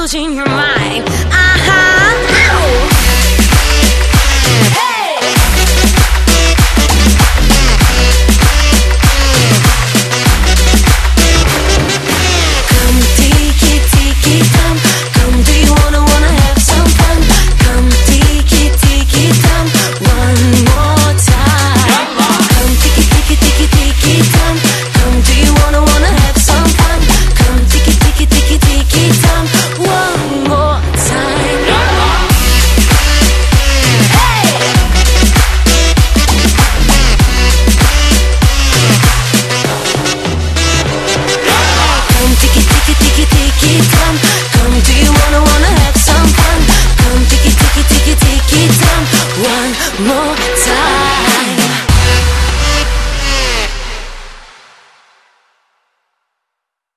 losing your mind. Uh-huh. Hey! Come tiki tiki tom. Come, do you wanna have some fun? Come tiki tiki tom. One more time. Come tiki tiki tiki tiki tom. Come, do you wanna have some fun? Come tiki tiki tiki tiki tom. One more time. Hey! Come tiki tiki tiki tiki tom. Come, do you wanna have some fun? Come tiki tiki tiki tiki tom. One more time.